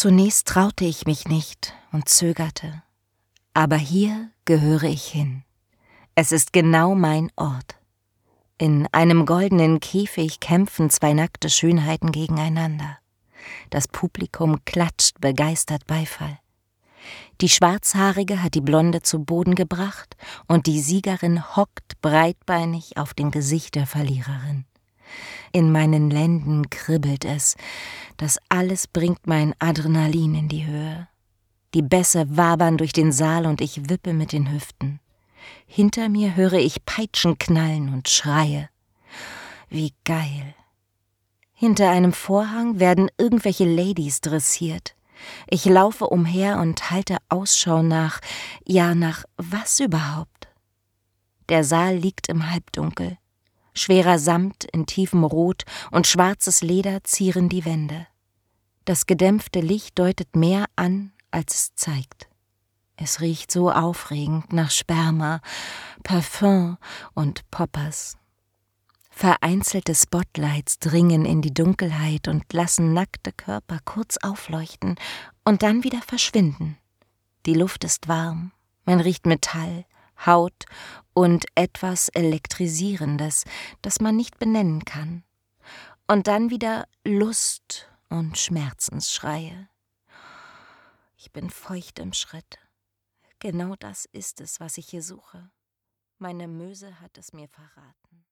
Zunächst traute ich mich nicht und zögerte. Aber hier gehöre ich hin. Es ist genau mein Ort. In einem goldenen Käfig kämpfen zwei nackte Schönheiten gegeneinander. Das Publikum klatscht begeistert Beifall. Die Schwarzhaarige hat die Blonde zu Boden gebracht und die Siegerin hockt breitbeinig auf dem Gesicht der Verliererin. In meinen Lenden kribbelt es, das alles bringt mein Adrenalin in die Höhe. Die Bässe wabern durch den Saal und ich wippe mit den Hüften. Hinter mir höre ich Peitschen knallen und Schreie. Wie geil. Hinter einem Vorhang werden irgendwelche Ladies dressiert. Ich laufe umher und halte Ausschau nach was überhaupt? Der Saal liegt im Halbdunkel. Schwerer Samt in tiefem Rot und schwarzes Leder zieren die Wände. Das gedämpfte Licht deutet mehr an, als es zeigt. Es riecht so aufregend nach Sperma, Parfum und Poppers. Vereinzelte Spotlights dringen in die Dunkelheit und lassen nackte Körper kurz aufleuchten und dann wieder verschwinden. Die Luft ist warm, man riecht Metall, Haut und etwas Elektrisierendes, das man nicht benennen kann. Und dann wieder Lust und Schmerzensschreie. Ich bin feucht im Schritt. Genau das ist es, was ich hier suche. Meine Möse hat es mir verraten.